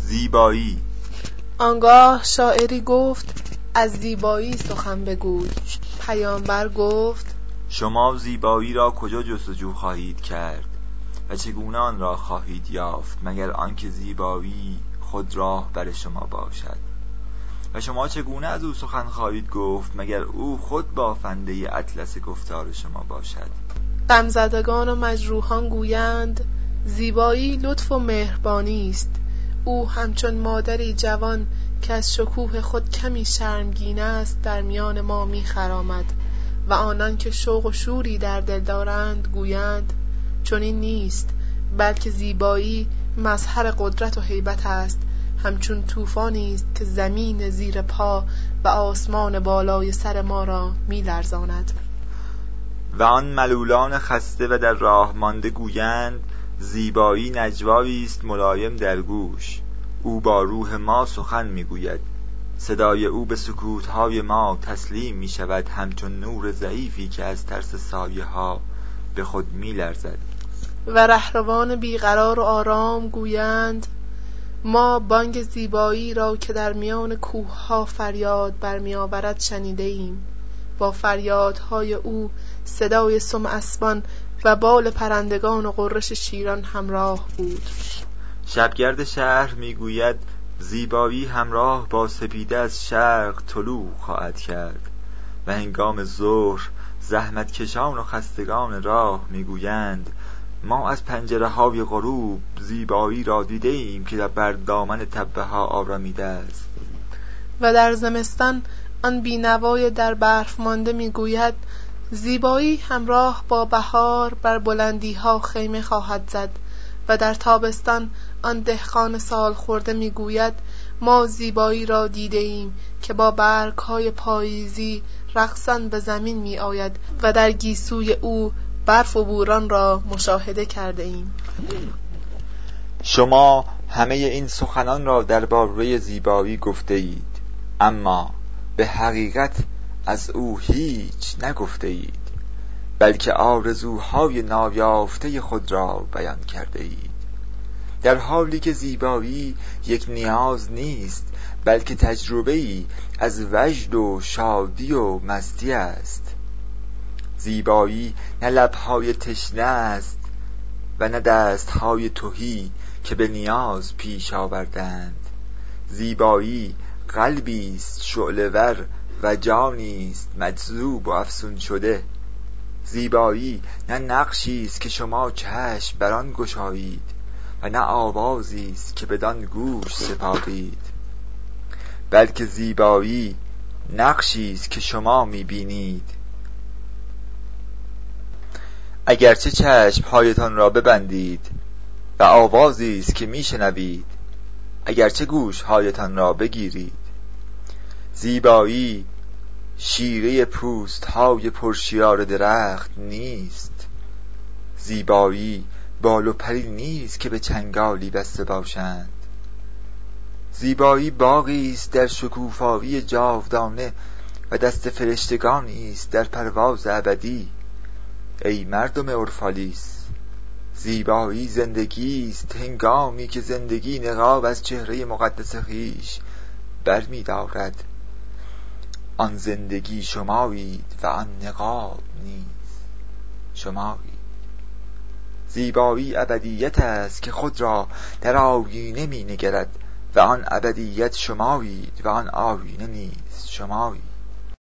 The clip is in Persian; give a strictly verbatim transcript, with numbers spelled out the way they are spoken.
زیبایی. آنگاه شاعری گفت از زیبایی سخن بگوی. پیامبر گفت شما زیبایی را کجا جستجو خواهید کرد و چگونه آن را خواهید یافت مگر آنکه زیبایی خود راه بر شما باشد؟ و شما چگونه از او سخن خواهید گفت مگر او خود بافنده اطلس گفتار شما باشد؟ غمزدگان و مجروحان گویند زیبایی لطف و مهربانی است. او همچون مادری جوان که از شکوه خود کمی شرمگین است در میان ما می‌خرامد و آنان که شوق و شوری در دل دارند گویند چنین نیست، بلکه زیبایی مظهر قدرت و هیبت است، همچون طوفانی است که زمین زیر پا و آسمان بالای سر ما را می‌لرزاند. و آن ملولان خسته و در راه مانده گویند زیبایی نجوایی است ملایم در گوش. او با روح ما سخن میگوید، صدای او به سکوت‌های ما تسلیم میشود، همچون نور ضعیفی که از ترس سایه ها به خود میلرزد. و رهروان بیقرار و آرام گویند ما بانگ زیبایی را که در میان کوه‌ها فریاد برمی‌آورد شنیده ایم. با فریادهای او صدای سم اسبان و بال پرندگان و غرش شیران همراه بود. شبگرد شهر میگوید زیبایی همراه با سپیده از شرق طلوع خواهد کرد. و هنگام ظهر زحمت کشان و خستگان راه میگویند ما از پنجره های غروب زیبایی را دیده ایم که بر دامن تپه ها آرامیده است. و در زمستان آن بینوای در برف مانده میگوید زیبایی همراه با بهار بر بلندی ها خیمه خواهد زد. و در تابستان آن دهقان سال خورده میگوید ما زیبایی را دیده ایم که با برگ های پاییزی رقصان به زمین می آید و در گیسوی او برف و بوران را مشاهده کرده ایم. شما همه این سخنان را درباره زیبایی گفته اید، اما به حقیقت از او هیچ نگفته اید، بلکه آرزوهای نایافته خود را بیان کرده اید، در حالی که زیبایی یک نیاز نیست بلکه تجربه‌ای از وجد و شادی و مستی است. زیبایی نه لب‌های تشنه است و نه دست‌های تهی که به نیاز پیش آوردند. زیبایی قلبی است شعله‌ور و جانی است مجذوب و افسون شده. زیبایی نه نقشی است که شما چشم بر آن گشایید و نه آوازی است که بدان گوش سپارید، بلکه زیبایی نقشی است که شما می‌بینید. اگرچه چشم‌هایتان را ببندید و آوازی است که میشنوید، اگرچه گوش‌هایتان را بگیرید. زیبایی شیره پوست‌های پرشیار درخت نیست. زیبایی بال و پری نیست که به چنگالی بسته باشند. زیبایی باغی است در شکوفایی جاودانه و دست فرشتگانی است در پرواز ابدی. ای مردم اورفالیس، زیبایی زندگی است هنگامی که زندگی نقاب از چهره مقدس خویش برمی دارد. آن زندگی شمایید و آن نقاب نیز شمایید. زیبایی ابدیت است که خود را در آینه می نگرد و آن ابدیت شمایید و آن آینه نیز شمایید.